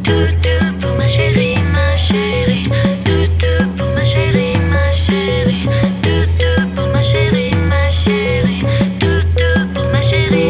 Toutou pour ma chérie, ma chérie. Toutou pour ma chérie, ma chérie. Toutou pour ma chérie, ma chérie. Toutou pour ma chérie.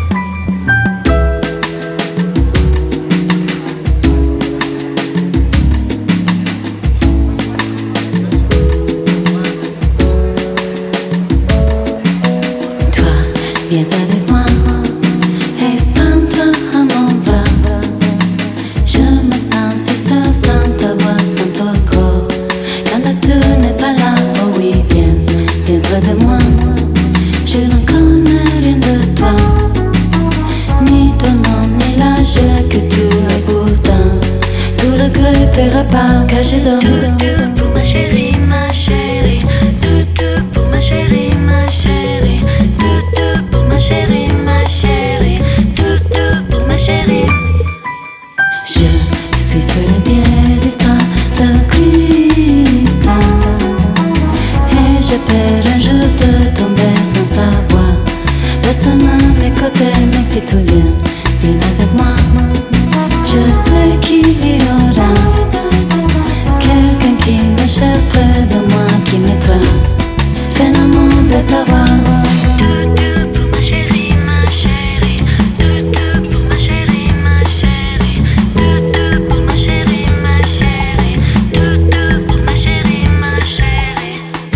Toi, viens avec moi et prends-toi à mon bras. Je me sens si seule sans ta voix, sans ton corps. Quand tu n'es pas là, oh oui, viens, viens près de moi. Je ne connais rien de toi, ni ton nom, ni l'âge que tu as pourtant. Tout regret tes repas cachés dans Toutou pour ma chérie, ma chérie. Toutou pour ma chérie, ma chérie. Toutou pour ma chérie, ma chérie. Toutou pour ma chérie. Je suis sur le piédestal de cristal et j'ai peur un jour de tomber sans savoir. Personne à mes côtés, mais si tu viens, viens avec moi. Je sais qu'il y aura quelqu'un qui m'échappe près de moi, qui m'aidera. Finalement de savoir. Toutou pour ma chérie, ma chérie. Toutou pour ma chérie, ma chérie. Toutou pour ma chérie, ma chérie. Toutou pour ma chérie, ma chérie.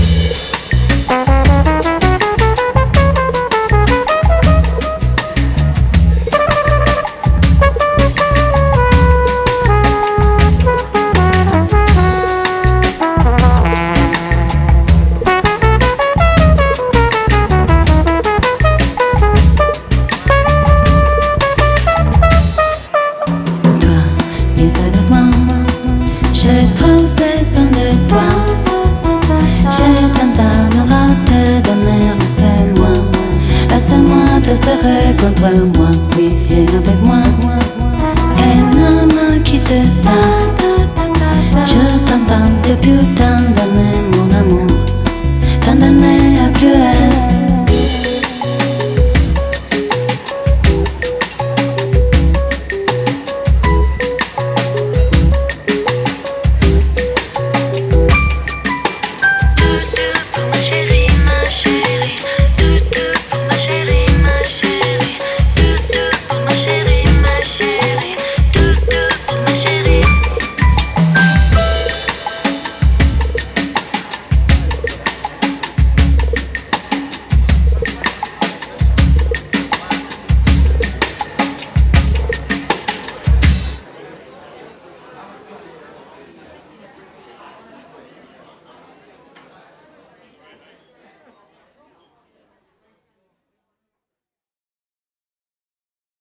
Toi, viens avec moi. J'ai trop besoin de toi. J'ai tant d'amour à te donner, laisse-moi. Laisse-moi te serrer contre moi. Oui, viens avec moi. Et ne me quitte pas. Je t'entends depuis